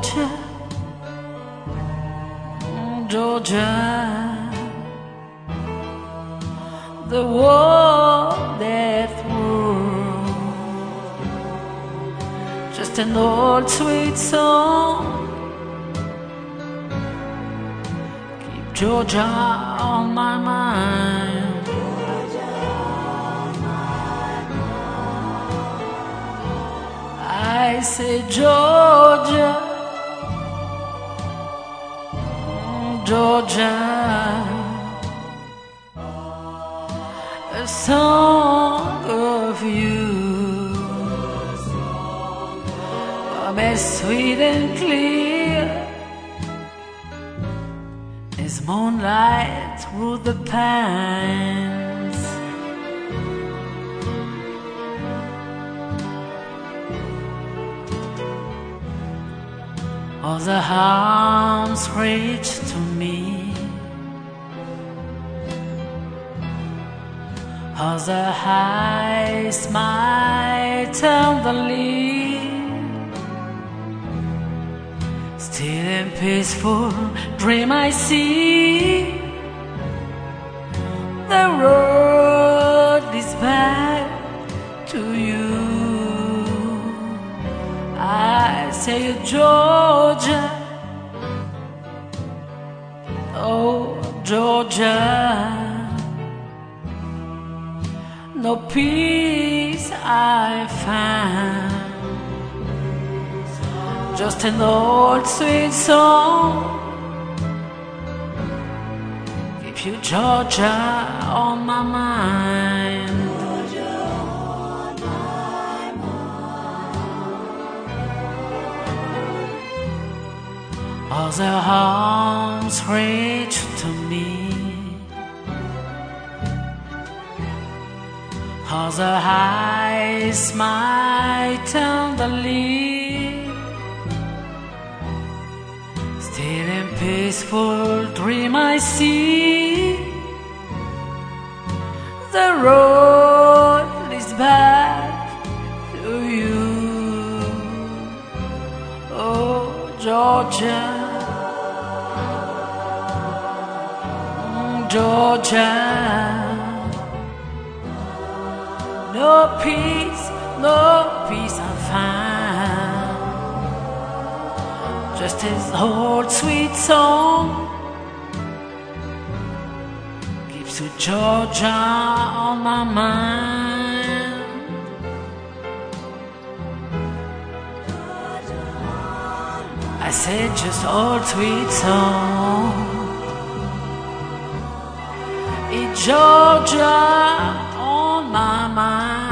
Georgia, Georgia, the war that through, just an old sweet song. Keep Georgia on my mind. I say Georgia, Georgia, a song of you, as sweet and clear as moonlight through the pines. All the arms reach to me, all the high smile tenderly, still and peaceful dream I see. The road is back to you. I say Georgia, oh Georgia, no peace I find, just an old sweet song. Keep you Georgia on my mind. All the arms reach to me, all the eyes smile tenderly, still in peaceful dream I see. The road is back to you, oh Georgia, Georgia. No peace I find, just his old sweet song keeps you Georgia on my mind. I said just old sweet song, it's Georgia on my mind.